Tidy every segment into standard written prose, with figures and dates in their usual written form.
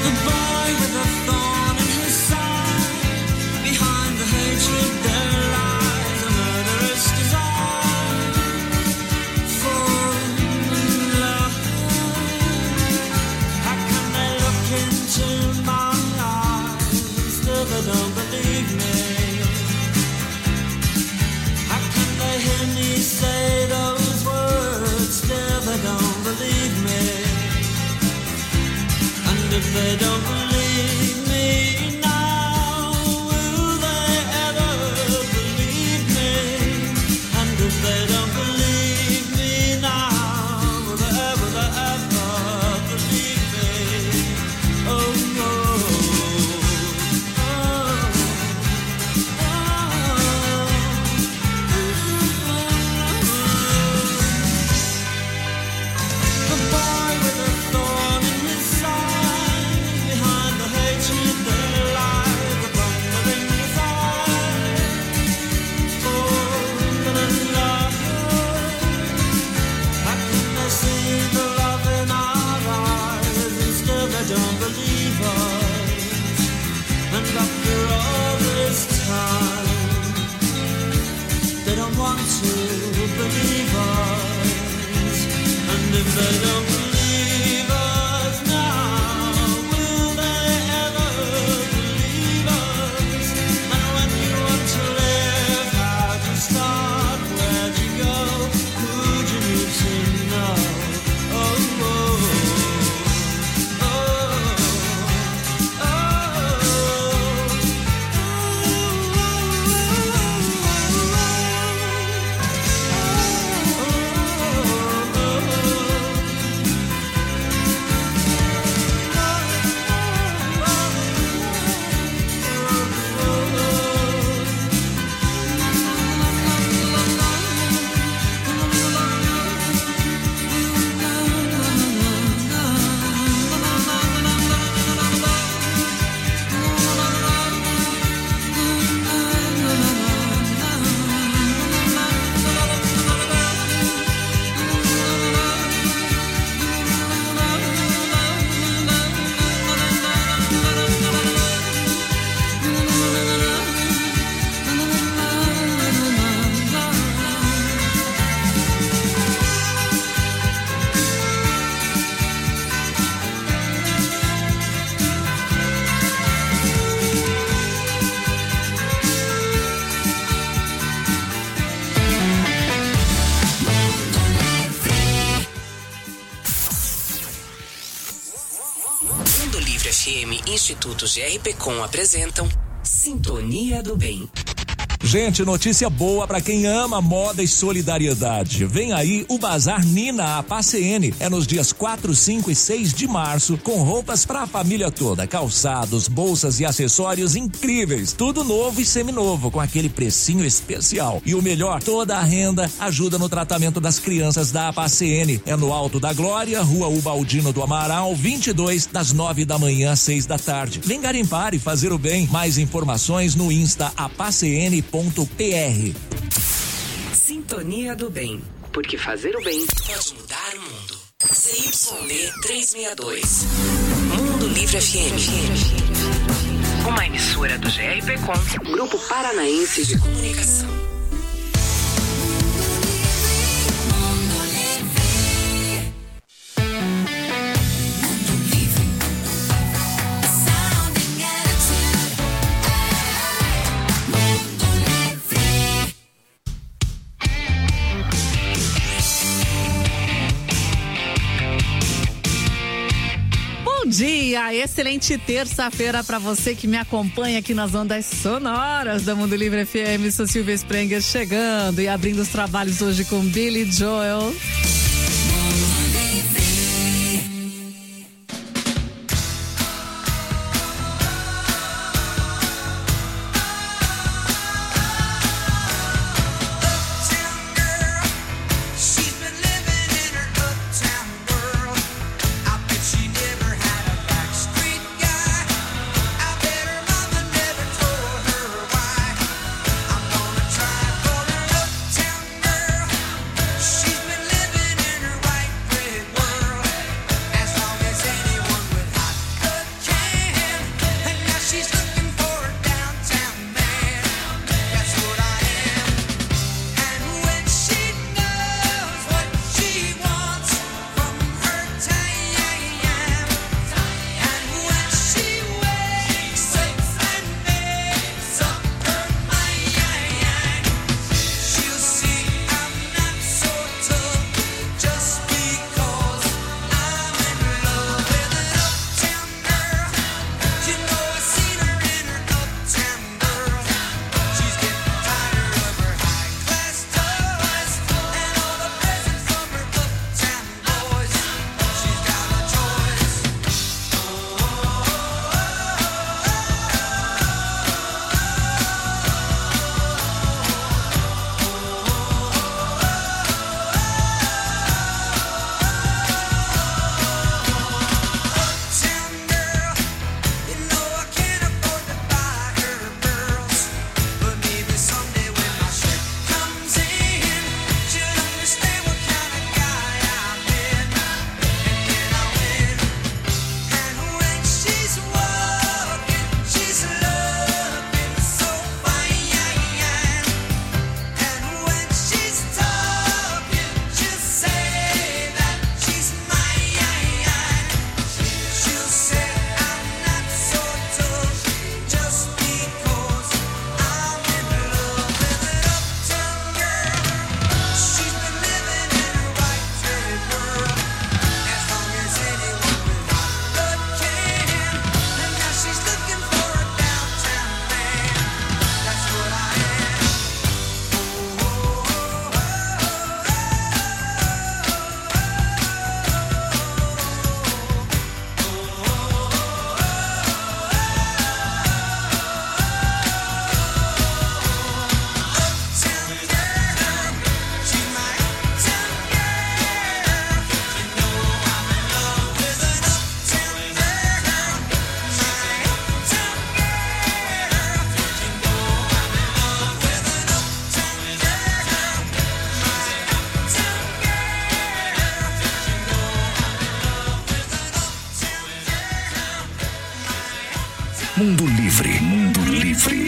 They don't believe me now. Will they ever believe me? And if they don't believe me now, will they ever believe me? Oh no. The boy with a thorn in his side, behind the hatred there lies a thunder in his eyes. Oh, and love. How can they see the love in our eyes? Instead they don't believe us. And after all this time, they don't want to believe us. And if they don't believe us now, will they ever believe us? And when you want to live, how'd you start? Where'd you go? Who'd you need to know? Oh, oh, Mundo Livre FM e Instituto GRPcom apresentam Sintonia do Bem. Gente, notícia boa pra quem ama moda e solidariedade. Vem aí o Bazar Nina APACN. É nos dias 4, 5 e 6 de março, com roupas pra família toda, calçados, bolsas e acessórios incríveis. Tudo novo e seminovo, com aquele precinho especial. E o melhor, toda a renda ajuda no tratamento das crianças da APACN. É no Alto da Glória, Rua Ubaldino do Amaral, 22, das 9 da manhã às 6 da tarde. Vem garimpar e fazer o bem. Mais informações no Insta apacn.pr. Sintonia do Bem, porque fazer o bem pode mudar o mundo. ZYD 362, Mundo Livre FM, uma emissora do GRPcom, Grupo Paranaense de Comunicação. Bom dia, excelente terça-feira para você que me acompanha aqui nas ondas sonoras da Mundo Livre FM. Sou Silvia Sprenger chegando e abrindo os trabalhos hoje com Billy Joel. she's been living Mundo Livre. Mundo Livre.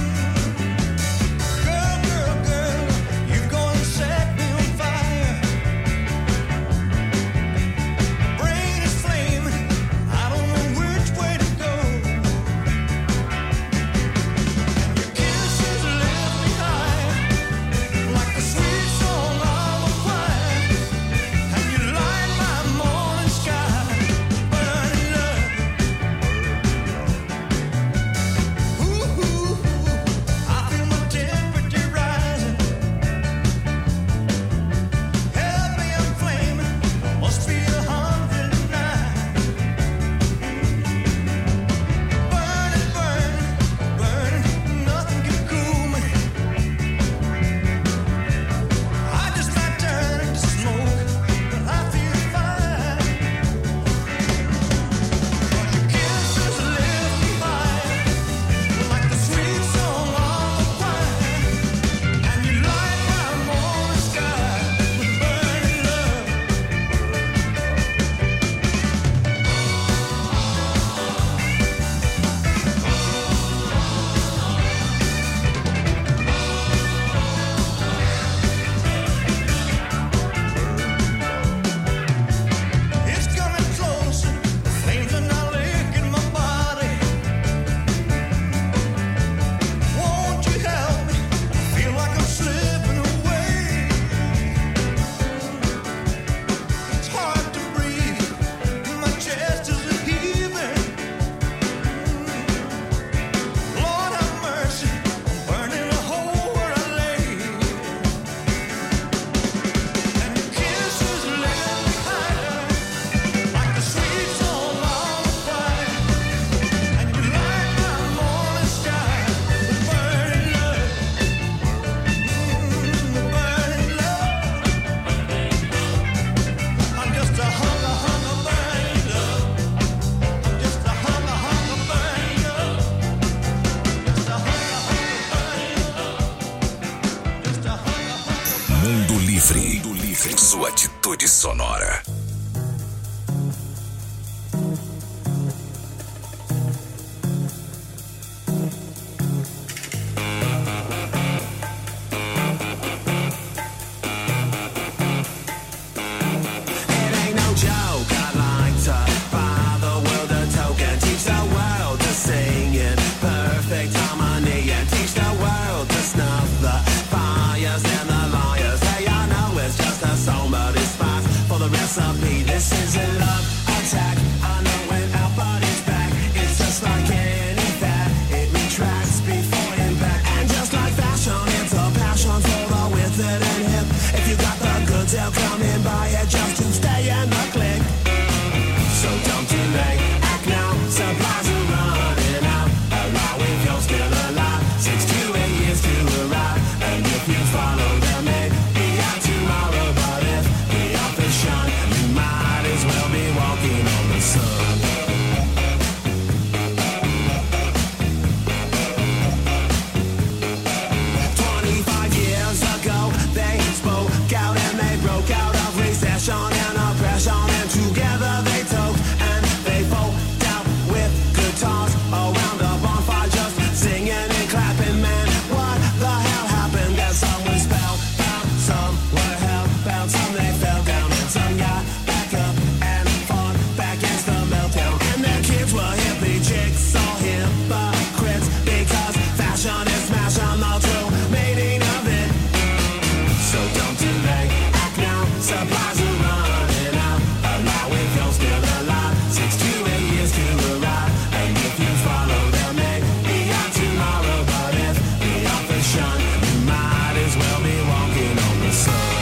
Girl, you're gonna set me on fire. Mundo Livre. Mundo Livre. Sua atitude sonora. This is a love attack. I know when our body's back, it's just like any fat. It retracts before impact. And just like fashion, it's a passion for the with it and hip. If you got the goods, they'll come and buy it just to stay in the click. So don't delay, act now. Supplies are running out. Allow if you're still alive. 6 to 8 years to arrive. And if you follow them, maybe out tomorrow. But if the office shine, we'll be walking on the sun. 25 years ago, they spoke out and they broke out of recession and oppression, and together they took and they folk out with guitars around a bonfire, just singing and clapping. Man, what the hell happened? That some were spellbound, some were hellbound, some they fell down, and some got back up and fought back against the meltdown. And their kids were hippie chicks, all hypocrites, because fashion is smashing the true meaning of it. So don't delay, act now, supplies are running out. Allow if you're still alive, 6 to 8 years to arrive. And if you follow them, maybe out tomorrow. But if the office shine, you might as well be walking on the sun.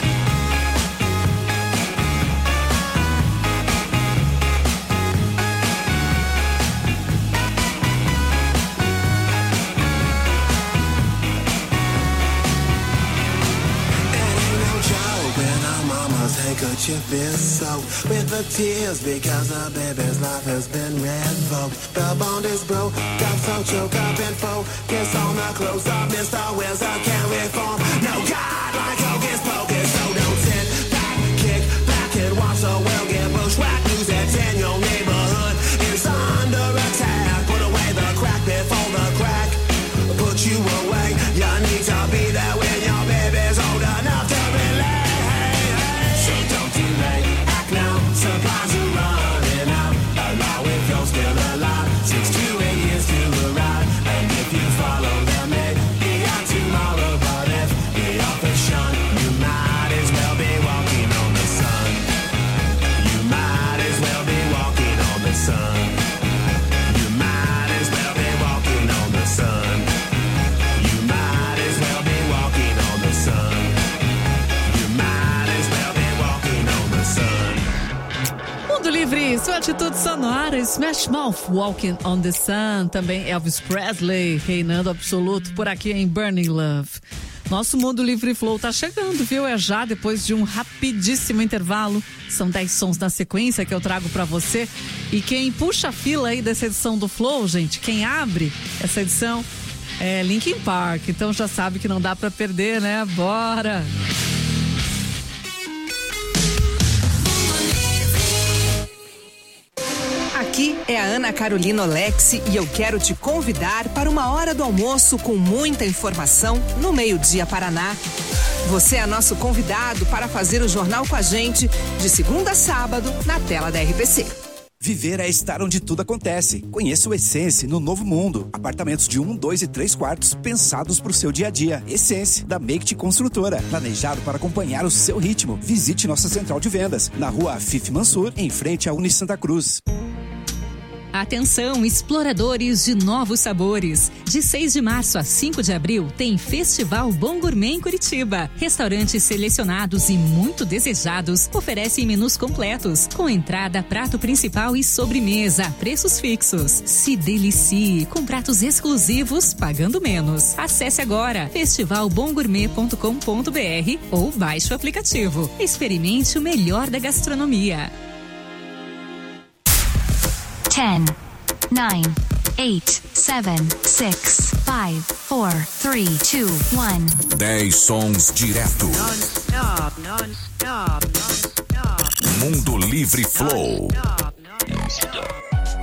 Handkerchief is soaked with the tears because the baby's life has been revoked. The bond is broke, got so choked up and focus on the close up. Mr. Wizard can't reform. No God like Hocus Pocus. So don't sit back, kick back and watch the world get bushwhacked. News that's in your neighborhood is under attack. Put away the crack before the crack put you away. You need to be there when your baby's old enough to relate. Supplies are running out. Allow if you're still alive. 6 to 8 years to arrive. And if you follow them, maybe out tomorrow. But if the office shine, you might as well be walking on the sun. You might as well be walking on the sun. You might as well be walking on the sun. You might as well be walking on the sun. You might as well be walking on the sun. Mundo Livre, sua atitude sonora, Smash Mouth, Walking on the Sun, também Elvis Presley, reinando absoluto por aqui em Burning Love. Nosso Mundo Livre Flow tá chegando, viu? É já depois de um rapidíssimo intervalo. São 10 sons na sequência que eu trago pra você. E quem puxa a fila aí dessa edição do Flow, gente, quem abre essa edição é Linkin Park. Então já sabe que não dá pra perder, né? Bora! Aqui é a Ana Carolina Olexi e eu quero te convidar para uma hora do almoço com muita informação no Meio-Dia Paraná. Você é nosso convidado para fazer o jornal com a gente de segunda a sábado na tela da RPC. Viver é estar onde tudo acontece. Conheça o Essence no Novo Mundo. Apartamentos de 1, 2 e 3 quartos pensados para o seu dia a dia. Essence, da Make Construtora. Planejado para acompanhar o seu ritmo. Visite nossa central de vendas na rua Afif Mansur, em frente à Uni Santa Cruz. Atenção, exploradores de novos sabores. De 6 de março a 5 de abril tem Festival Bom Gourmet em Curitiba. Restaurantes selecionados e muito desejados oferecem menus completos, com entrada, prato principal e sobremesa, preços fixos. Se delicie com pratos exclusivos, pagando menos. Acesse agora festivalbomgourmet.com.br ou baixe o aplicativo. Experimente o melhor da gastronomia. 10, 9, 8, 7, 6, 5, 4, 3, 2, 1. 10 sons direto. Non-stop, non-stop, non-stop. Mundo Livre Flow. Non-stop.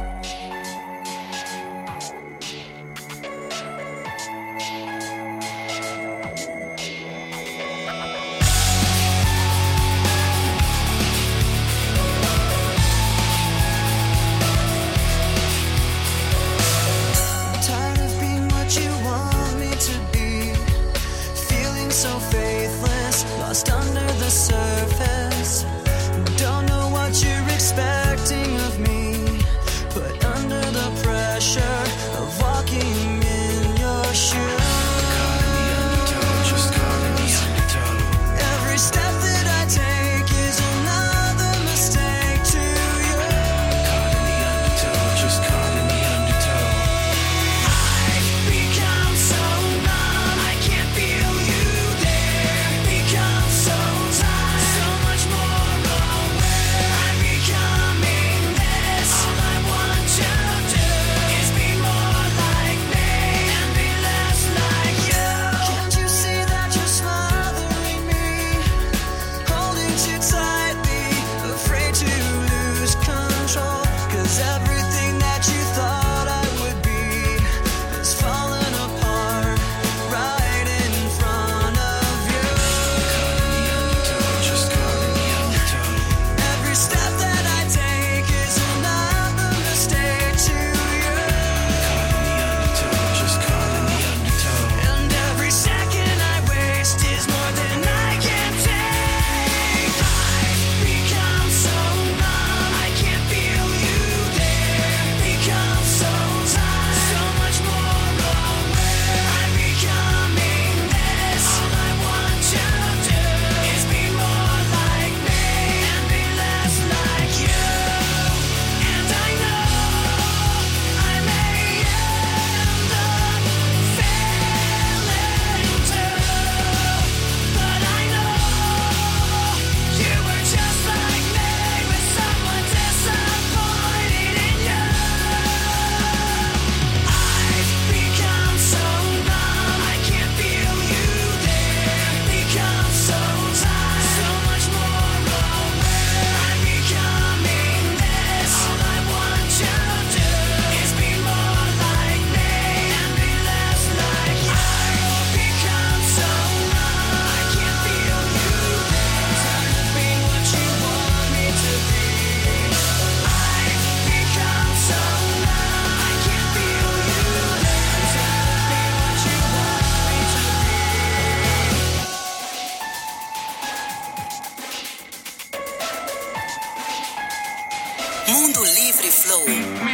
Mundo Livre Flow.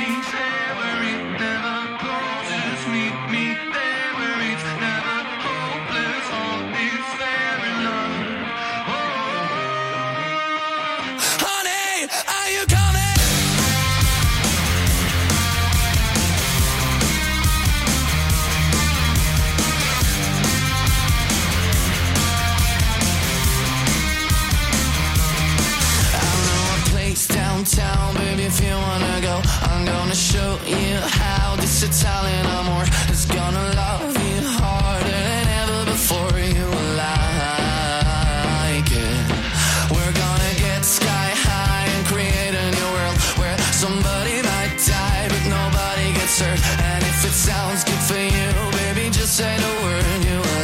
Downtown, baby, if you wanna go, I'm gonna show you how this Italian amor is gonna love you harder than ever before. You will like it. We're gonna get sky high and create a new world where somebody might die but nobody gets hurt. And if it sounds good for you, baby, just say the word. You will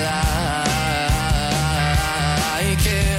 like it.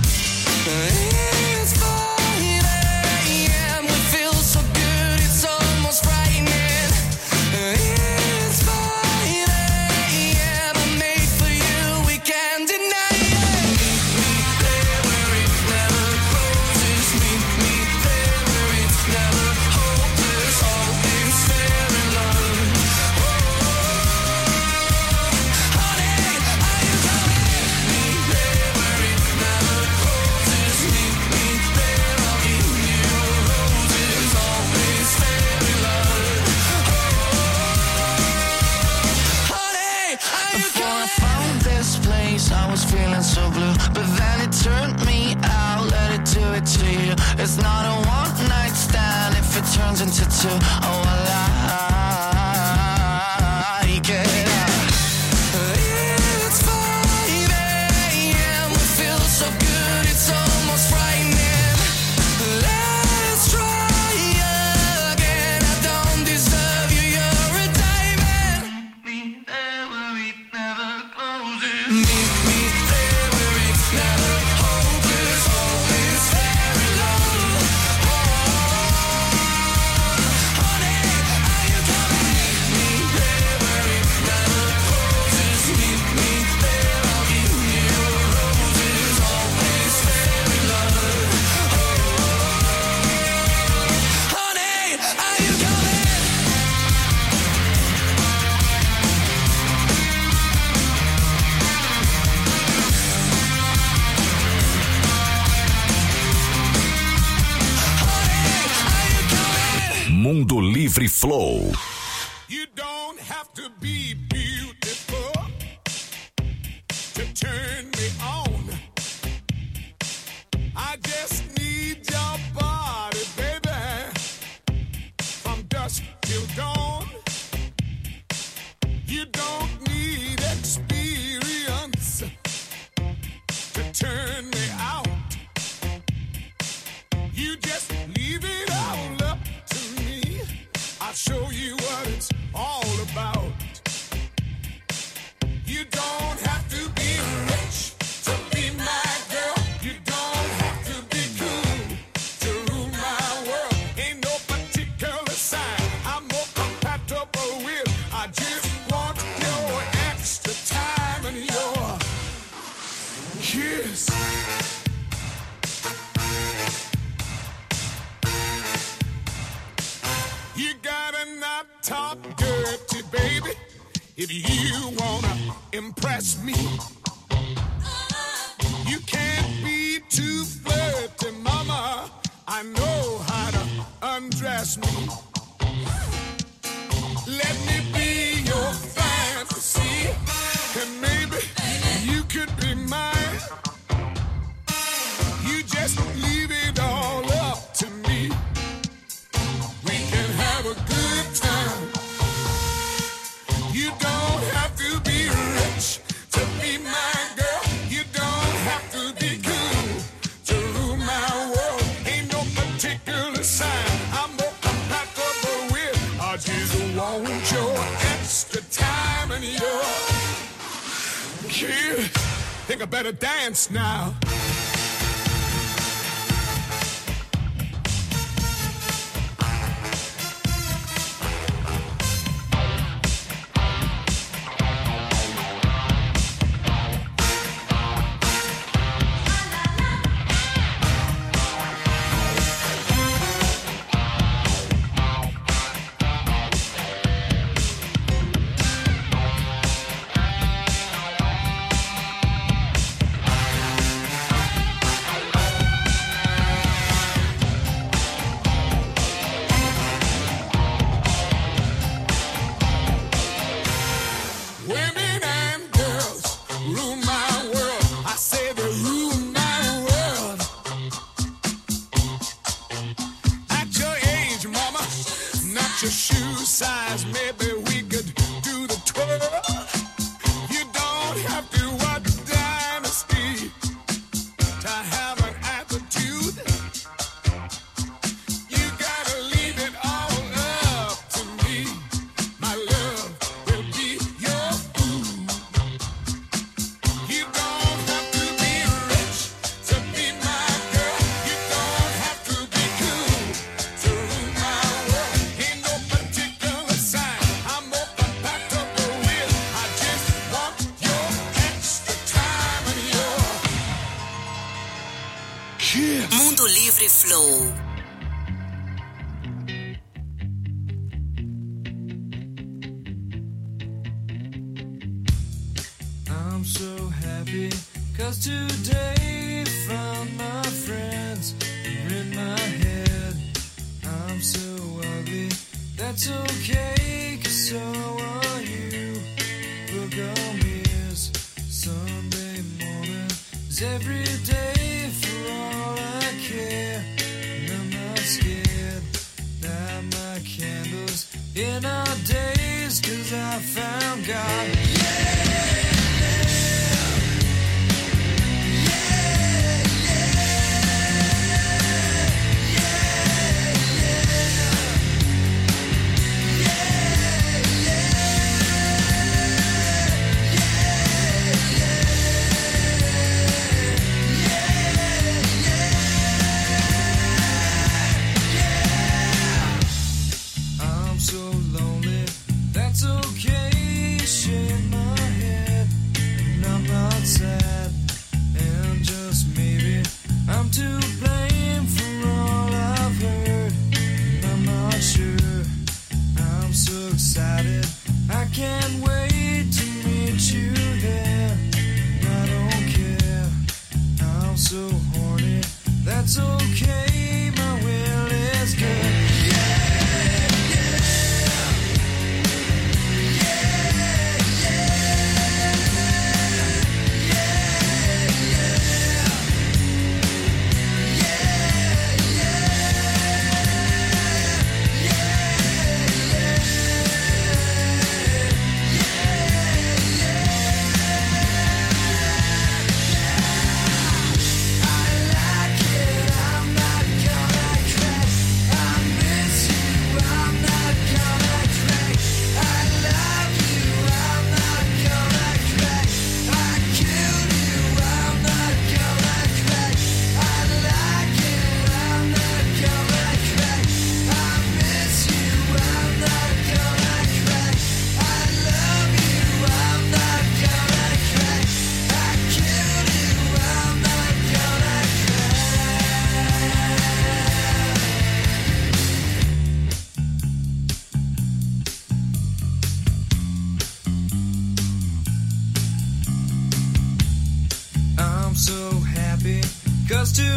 So blue, but then it turned me out. Let it do it to you. It's not a one night stand if it turns into two. Oh, I Mundo Livre Flow. You don't have to be beautiful to turn me on. I just need your body, baby, from dusk till dawn. You don't need experience to turn me out. You just leave it all up to me. I'll show you what it's all about. You don't have to be rich to be my girl. You don't have to be cool to rule my world. Ain't no particular sign I'm more compatible with. I just want your extra time and your kiss. You gotta not talk dirty, baby, if you wanna impress me. You can't be too flirty, mama. I know how to undress me. Let me be your fantasy, and maybe you could be mine. You just leave it all up to me. We can have a good time. You don't have to be rich to be my girl. You don't have to be cool to rule my world. Ain't no particular sign I'm more compatible with. I just want your extra time and your kiss. Think I better dance now. Your shoe size, maybe we could do the twirl. You don't have to watch Dynasty to have an attitude. You gotta leave it all up to me. My love will be your food. You don't have to be rich to be my girl. You don't have to be cool to rule my world. Ain't no particular sign I'm more compatible with. I just want your extra time and your kiss. Mundo Livre Flow. I'm so happy, 'cause today found my friends are in my head. I'm so ugly, that's okay, 'cause so are you. Book on ears, Sunday morning is every day for all I care. And I'm not scared, light my candles in our days, 'cause I found God. I'm so lonely, that's okay, shake my head, and I'm not sad, and just maybe I'm to blame for all I've heard, and I'm not sure, I'm so excited, I can't wait to meet you there, and I don't care, I'm so horny, that's okay, my will is good, yeah!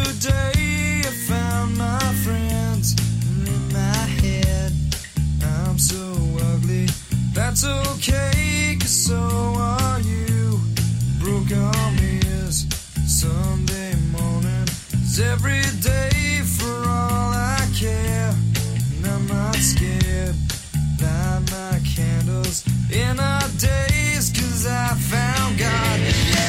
Yesterday I found my friends in my head. I'm so ugly, that's okay, 'cause so are you. Broke arm is Sunday morning, it's every day for all I care. And I'm not scared, light my candles in our days, 'cause I found God.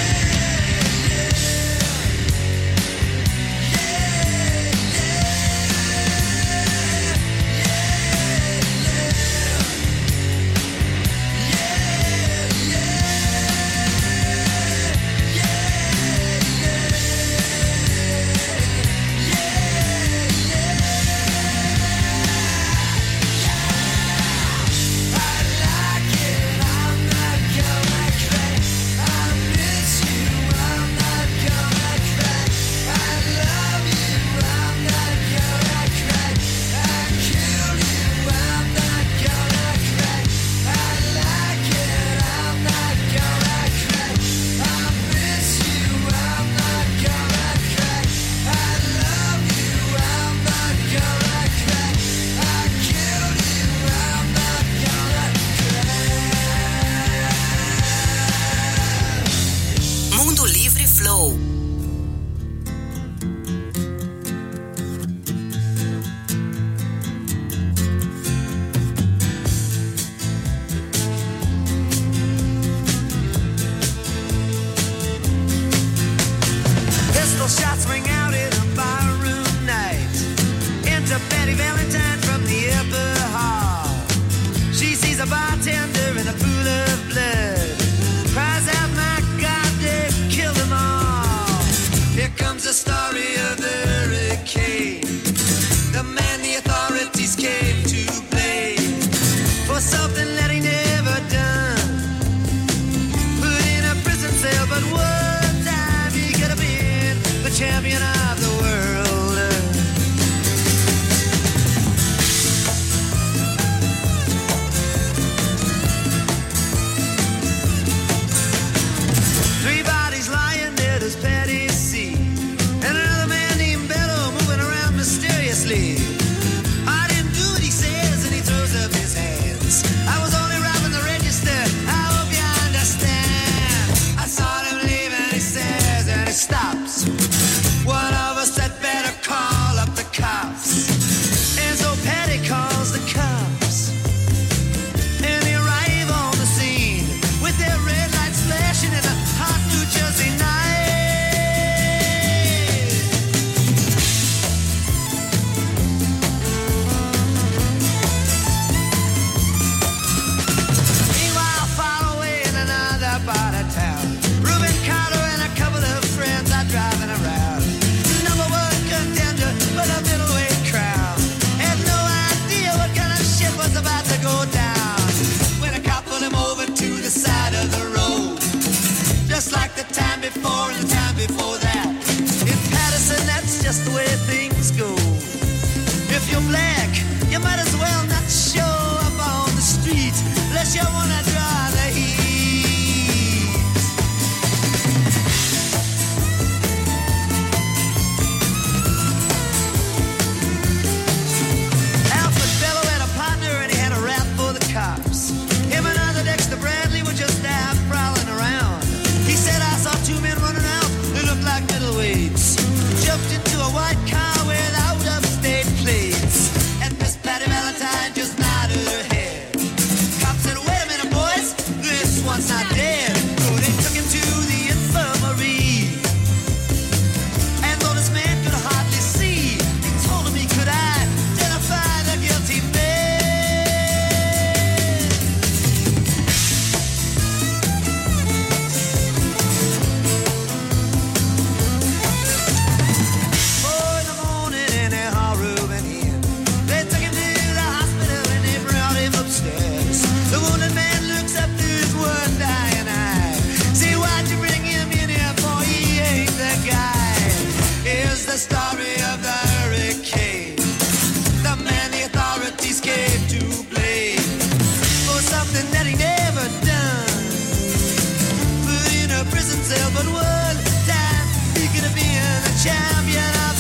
Shots ring out in a barroom night. Enter Betty Valentine from the upper hall. She sees a bartender in a pool of blood. Cries out, my God, they killed them all. Here comes the story of the hurricane. The man the authorities came to blame for something that he never done. Put in a prison cell, but one time he could have been the champion of the world. Three bodies lying there, does Patty see? And another man named Bello moving around mysteriously. I didn't do what he says, and he throws up his hands. I was only robbing the register, I hope you understand. I saw him leave and he says, and he stops. One of us had better call up the cops. And so Patty calls the cops. And they arrive on the scene with their red lights flashing in a hot New Jersey night. Meanwhile, far away in another part of town, Reuben Carter and a couple of friends are driving around. Number one contender for the middleweight crown. Had no idea what kind of shit was about to go down. When a cop pulled him over to the side of the road. Just like the time before and the time before that. In Patterson, that's just the way things go. If you're black, you might as well not show up on the street unless you wanna draw the heat. Alfred Bello had a partner and he had a rap for the cops. Him and other Dexter Bradley were just out prowling around. He said, I saw two men running out, they looked like middleweights. Jumped into a white car without upstate plates. And Miss Patty Valentine just nodded her head. Cops said, wait a minute, boys, this one's not dead. So they took him to the infirmary. And though this man could hardly see, he told him he could identify the guilty man. Four in the morning and they hauled Reuben in. They took him to the hospital and they brought him upstairs. The wounded man looks up to his one dying eye. See, why'd you bring him in here for? He ain't the guy. Here's the story of the hurricane. The man the authorities came to blame for something that he never done. Put in a prison cell, but one time he could have been the champion of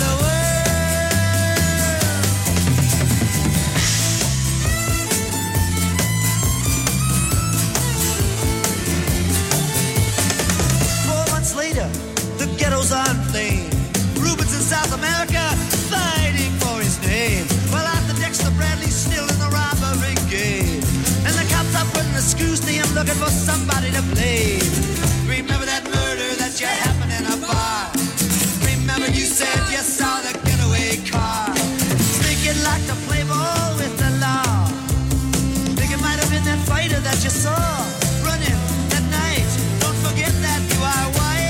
ghettos are inflamed. Rubens in South America fighting for his name. Well, Arthur Dexter Bradley's still in the robbery game. And the cops are putting the screws to him looking for somebody to blame. Remember that murder that you happened in a bar. Remember you said you saw the getaway car. Think you'd like to play ball with the law. Think it might have been that fighter that you saw running that night. Don't forget that you are white.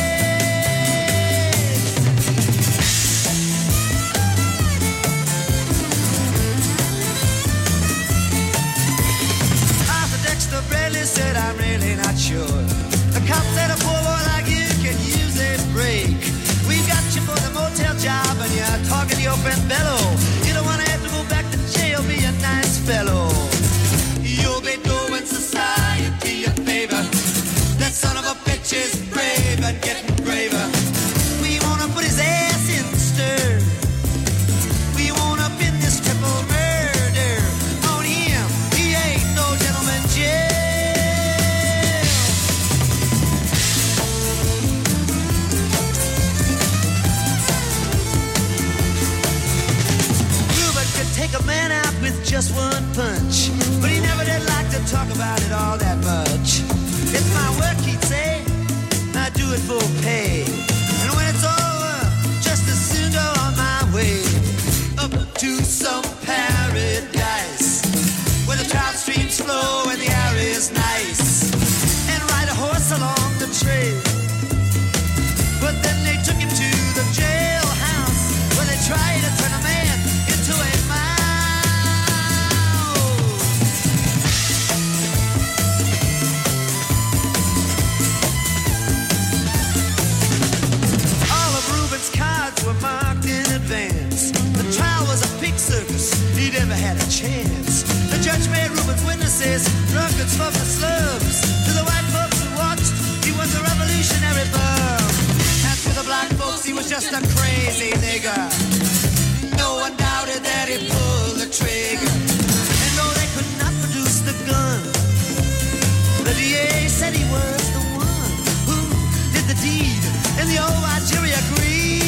Arthur Dexter Bradley said, I'm really not sure. The cop said a poor boy like you can use a break. We got you for the motel job and you're talking to your friend Bello. You don't want to have to go back to jail, be a nice fellow. You'll be doing society a favor. That son of a bitch is brave and getting braver. We wanna put his ass in the stir. We wanna pin this triple murder on him. He ain't no gentleman jail. Take a man out with just one punch, but he never did like to talk about it all that much. It's my work, he'd say, I do it for pay. And when it's over, just as soon go on my way up to some paradise where the trout streams flow and the air is nice, and ride a horse along the trail. But then they took him to the jailhouse where they tried to turn a man into a mouse. All of Reuben's cards were marked in advance. The trial was a pig circus, he never had a chance. The judge made Reuben's witnesses drunkards from the slums. To the white folks who watched, he was a revolutionary bum. And to the black folks, he was just a crazy nigger. No one doubted that he pulled the trigger. And though they could not produce the gun, the DA said he was the one who did the deed. And the old white jury agreed.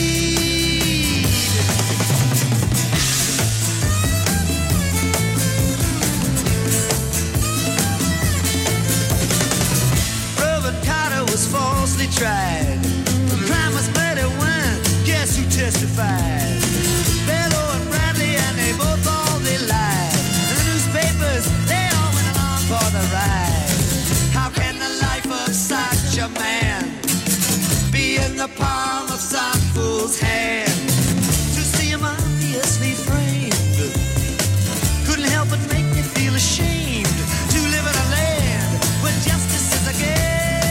Reuben Carter was falsely tried. The crime was murder one. Guess who testified? Bello and Bradley, and they both all they lied. And the newspapers, they all went along for the ride. How can the life of such a man be in the palm of some fool's hand? To see him obviously framed couldn't help but make me feel ashamed to live in a land where justice is a game.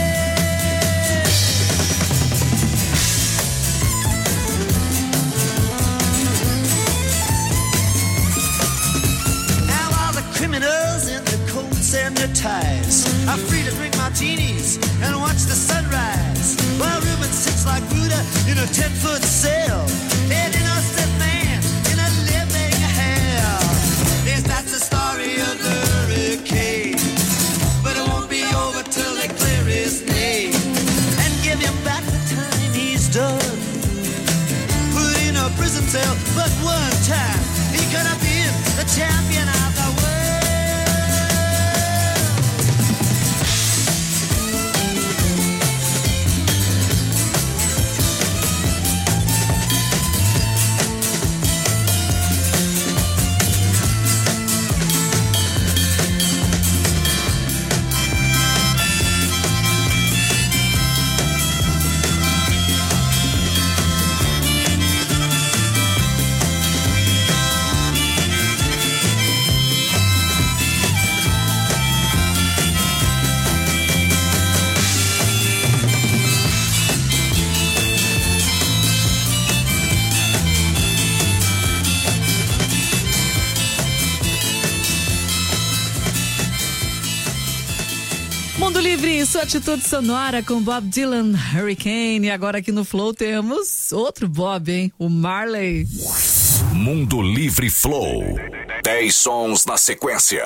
Criminals in their coats and their ties are free to drink martinis and watch the sunrise, while Reuben sits like Buddha in a 10-foot cell, an innocent man in a living hell. Yes, that's the story of the hurricane, but it won't be over till they clear his name and give him back the time he's done. Put in a prison cell, but one time he could have been the champion of the world. Mundo Livre, sua atitude sonora com Bob Dylan, Hurricane. E agora aqui no Flow temos outro Bob, hein? O Marley. Mundo Livre Flow. 10 sons na sequência.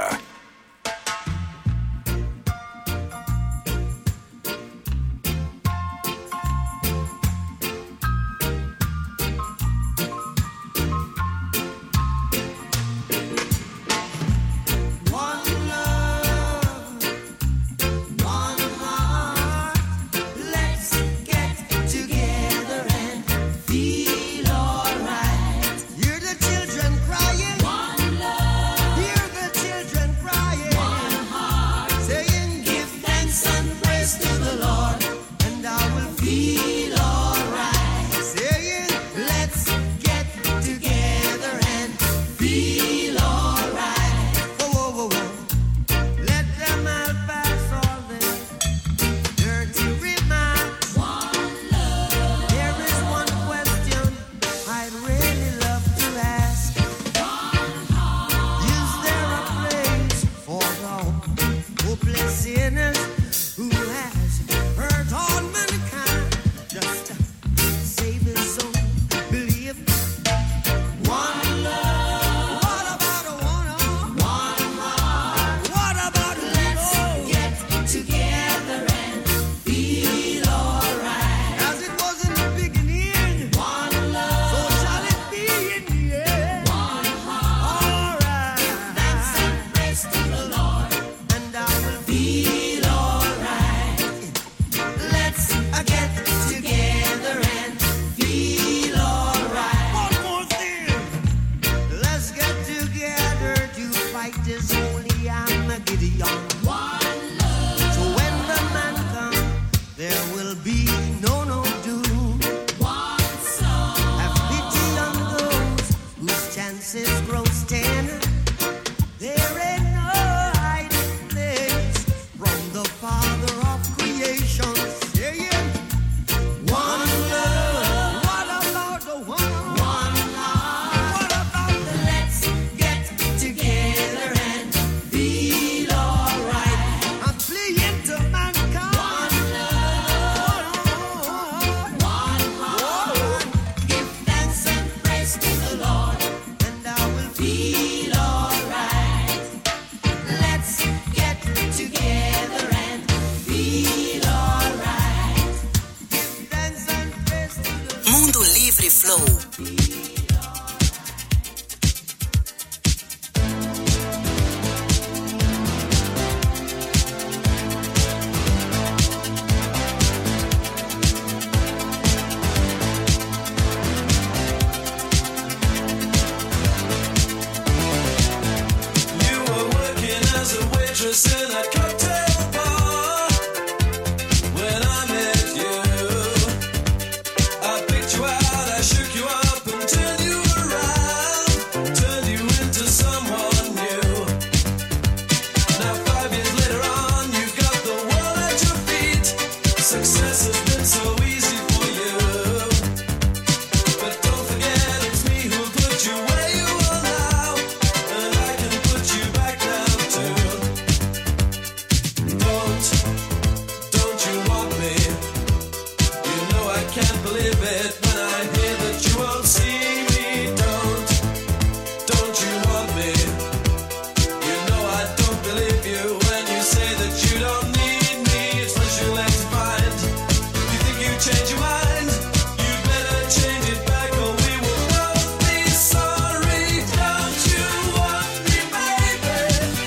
Mundo Livre Flow. In that cocktail bar, when I met you, I picked you out, I shook you up and turned you around, turned you into someone new. Now 5 years later on, you've got the world at your feet. Success has been so easy for you, but don't forget it's me who put you where you are now, and I can put you back down too. Don't you want me? You know I can't believe it when I hear that you won't see me. Don't you want me? You know I don't believe you when you say that you don't need me. It's what you left to find. You think you change your mind? You better change it back or we will both be sorry. Don't you want me, baby?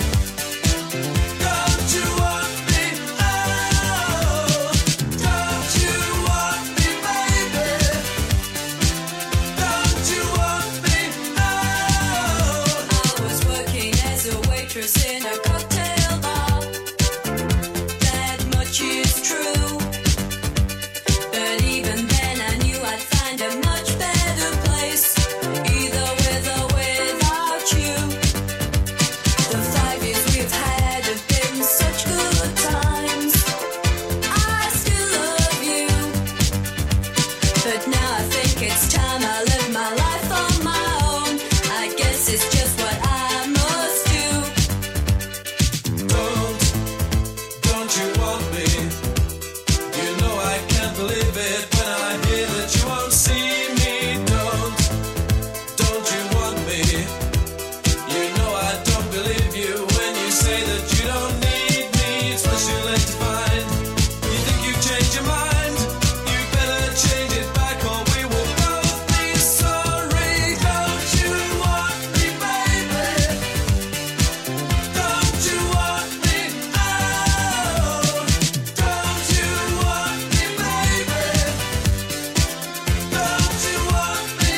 Don't you want me? Don't you want me, baby? Don't you want me? I was working as a waitress in a cocktail bar. That much is true. But even then I knew I'd find a much better place, either with or without you. The 5 years we've had have been such good times. I still love you, but now I think it's time I live my life on my own. I guess it's just what I must do. Don't you want me? You know I can't believe it when I hear that you won't see me. Don't you want me? You know I don't believe you when you say that you don't need me. It's what you left to find. You think you've changed your mind? You better change it back or we will both be sorry. Don't you want me, baby? Don't you want me? Don't you want me, baby? Don't you want me?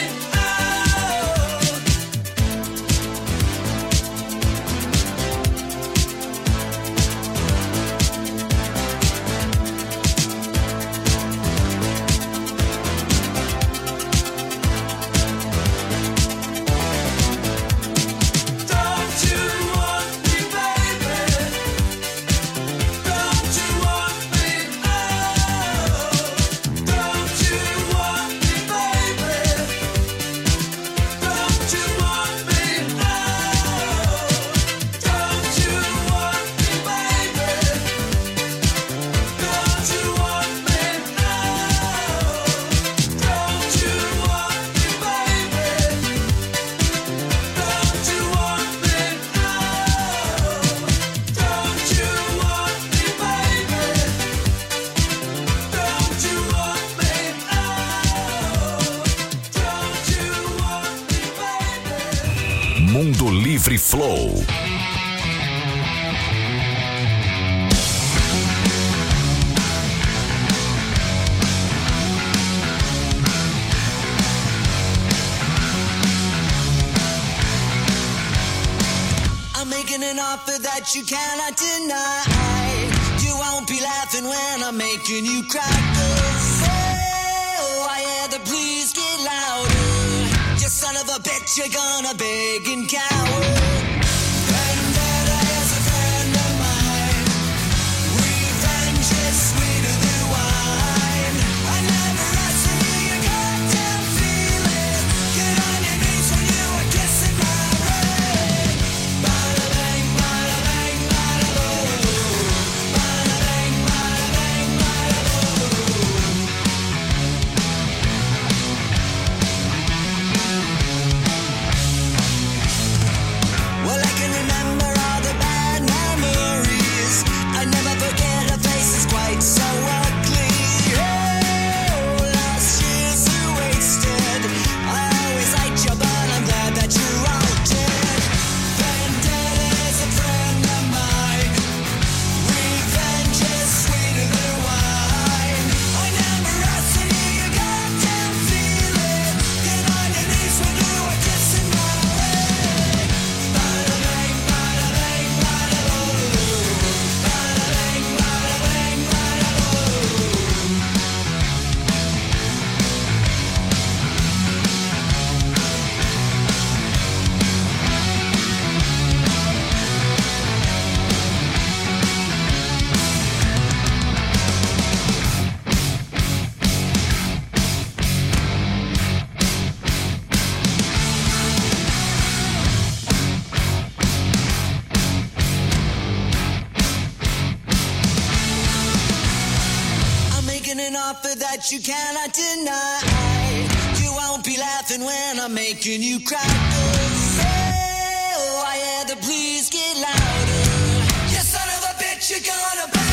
Don't you want me, baby? Don't you want me? Don't you want me, baby? Don't you want me? Don't you want me, baby? Don't you want me? Don't you want me, baby? Don't you want me? Don't you want me, baby? Don't you want me? Don't you want me, baby? Mundo Livre Flow. I'm making an offer that you cannot deny. You won't be laughing when I'm making you cry. Oh, I hear the please get louder. You son of a bitch, you're gonna beg and cower. Vendetta is a friend of mine. Revenge is sweeter than wine. I never asked for you goddamn feeling. Get on your knees when you were kissing my ring. Bada bang, bada bang, bada boom. Bada bang, bada bang, bada boom. you cannot deny. You won't be laughing when I'm making you cry. Oh, I hear the please get louder. You son of a bitch, you're gonna bang.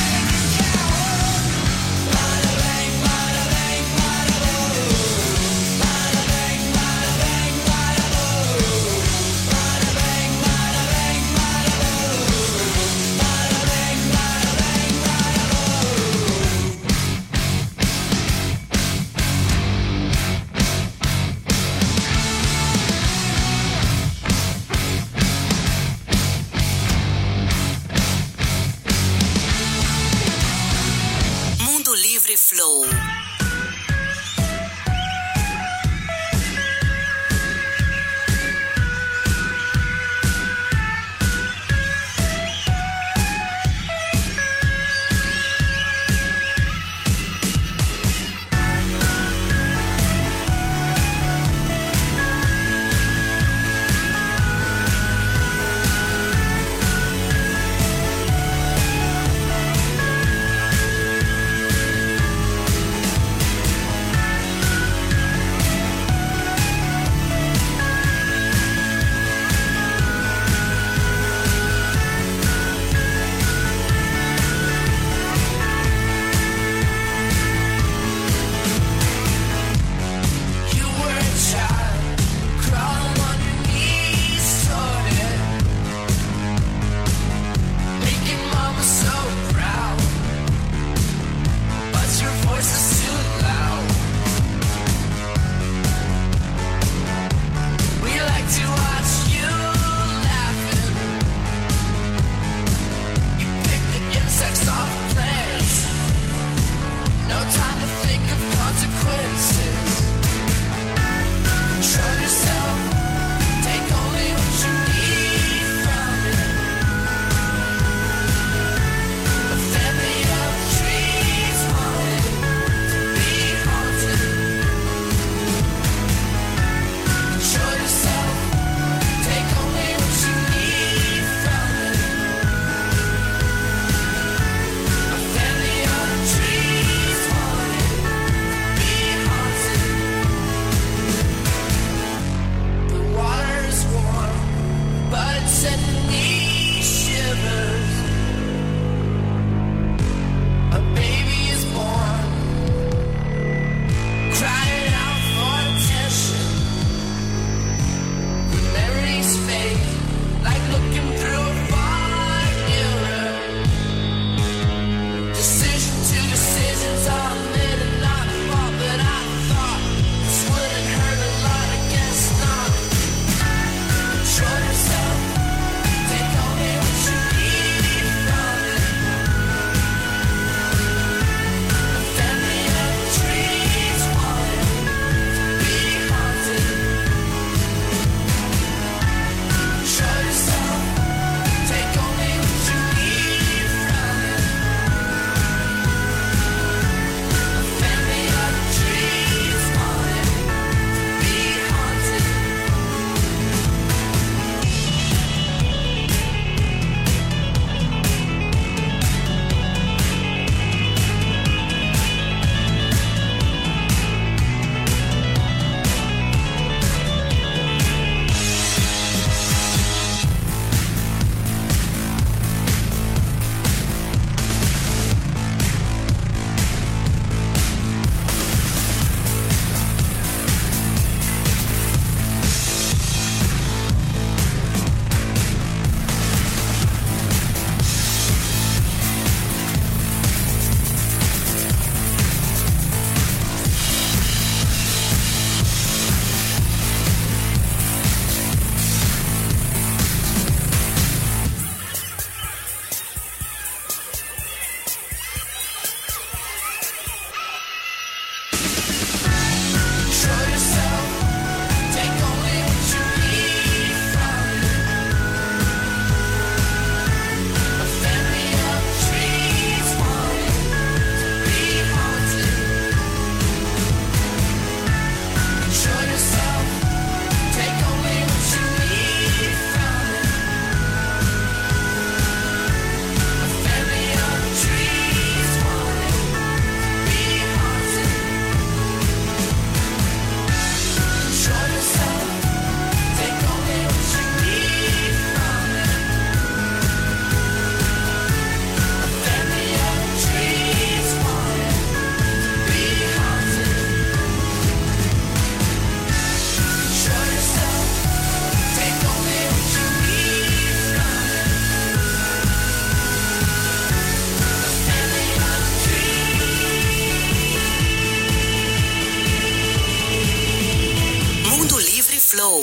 Flow.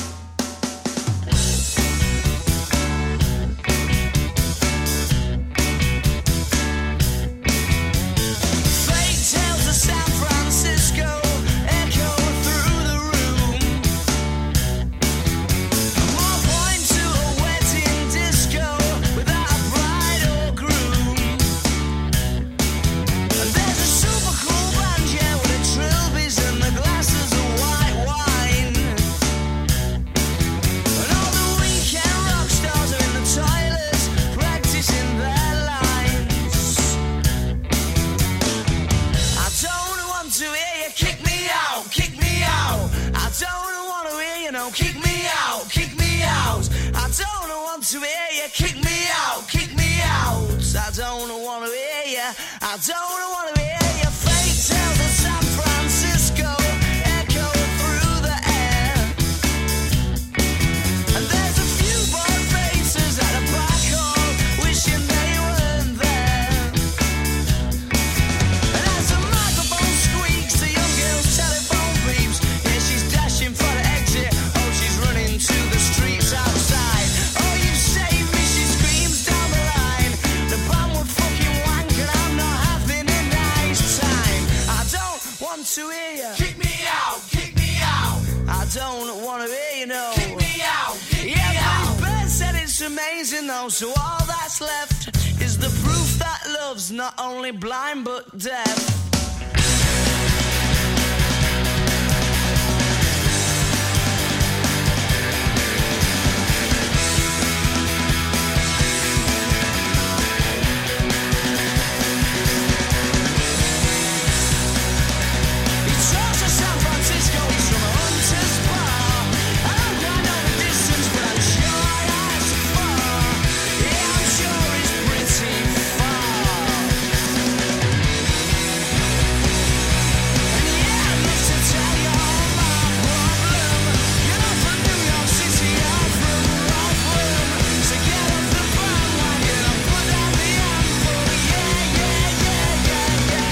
Fake tales of San Francisco echo through the room. More point to a wedding disco without a bride or groom. And there's a super cool band, yeah, with the trilbies and the glasses of white wine. And all the weekend rock stars are in the toilets practicing their lines. I don't want to hear you kick me out, kick me out. I don't want to hear you no kick me out, kick me out. I don't want to hear you kick me out, kick me out. I don't want to hear you, I don't want to hear you. Fake tales of San Francisco echo through the air. And there's a few bored faces at a black hole wishing they weren't there. And as the microphone squeaks, the young girl's telephone beeps. Yeah, she's dashing for the exit. Oh, she's running to the streets outside. Oh, you saved me, she screams down the line. The band would fucking wank and I'm not having a nice time. I don't want to hear you. Kick me out, kick me out. I don't want to hear you, no. Kick me out, kick me out. Bird said it's amazing though, so all that's left is the proof that love's not only blind but deaf. He talks of San Francisco, he's from a hunter's bar. I don't quite know the distance, but I'm sure that's far. Yeah, I'm sure it's pretty far. And yeah, I'd love to tell you all my problem. You're not from New York City, I'm from Rockland. So get off the bandwagon and put down the apple. Yeah, yeah, yeah, yeah, yeah.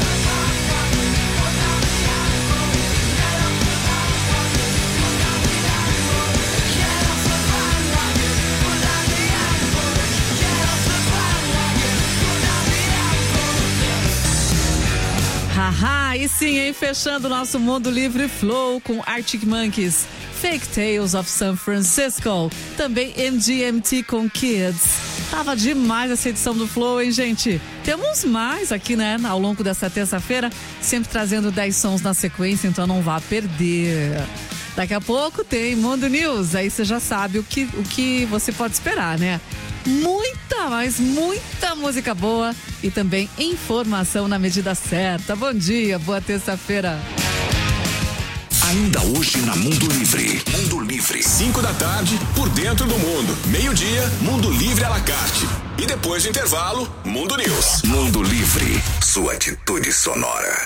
Haha, e sim, hein? Fechando o nosso Mundo Livre Flow com Arctic Monkeys, Fake Tales of San Francisco, também MGMT com Kids. Tava demais essa edição do Flow, hein, gente? Temos mais aqui, né, ao longo dessa terça-feira, sempre trazendo 10 sons na sequência, então não vá perder. Daqui a pouco tem Mundo News, aí você já sabe o que você pode esperar, né? Muita, mas muita música boa e também informação na medida certa. Bom dia, boa terça-feira. Ainda hoje na Mundo Livre. Mundo Livre. 5 da tarde, por dentro do mundo. Meio-dia, Mundo Livre à la carte. E depois do intervalo, Mundo News. Mundo Livre. Sua atitude sonora.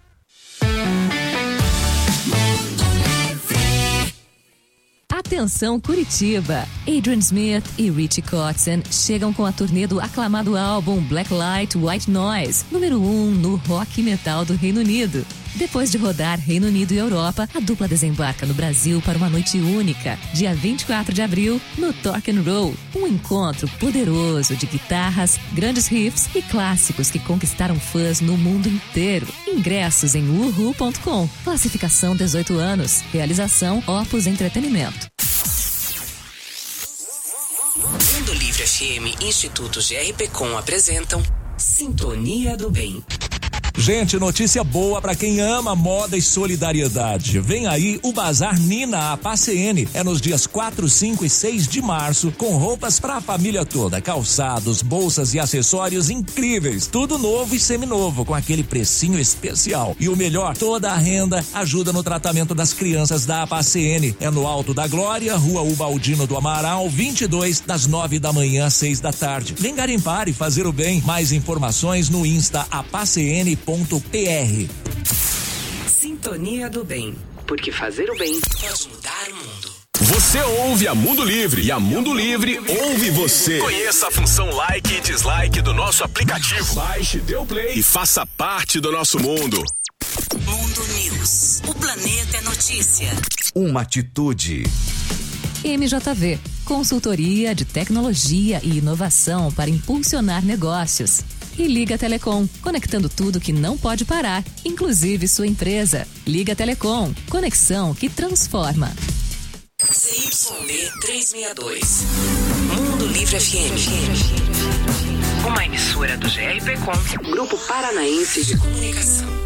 Atenção Curitiba! Adrian Smith e Richie Kotzen chegam com a turnê do aclamado álbum Black Light White Noise, número 1 no rock metal do Reino Unido. Depois de rodar Reino Unido e Europa, a dupla desembarca no Brasil para uma noite única, dia 24 de abril, no Torque & Roll. Um encontro poderoso de guitarras, grandes riffs e clássicos que conquistaram fãs no mundo inteiro. Ingressos em uhu.com. Classificação 18 anos. Realização Opus Entretenimento. Mundo Livre FM, Instituto GRPcom apresentam Sintonia do Bem. Gente, notícia boa pra quem ama moda e solidariedade. Vem aí o Bazar Nina a PACN. É nos dias 4, 5 e 6 de março, com roupas pra família toda, calçados, bolsas e acessórios incríveis. Tudo novo e seminovo, com aquele precinho especial. E o melhor, toda a renda ajuda no tratamento das crianças da APACN. É no Alto da Glória, Rua Ubaldino do Amaral, 22, das 9 da manhã às 6 da tarde. Vem garimpar e fazer o bem. Mais informações no Insta apacn.pr. Sintonia do Bem, porque fazer o bem pode mudar o mundo. Você ouve a Mundo Livre e a Mundo Livre ouve você. Conheça a função like e dislike do nosso aplicativo. Baixe, dê o play e faça parte do nosso mundo. Mundo News, o planeta Planeta Notícia. Uma atitude. MJV, consultoria de tecnologia e inovação para impulsionar negócios. E Liga Telecom, conectando tudo que não pode parar, inclusive sua empresa. Liga Telecom, conexão que transforma. ZYD 362. Mundo Livre FM. Uma emissora do GRP Com, Grupo Paranaense de Comunicação.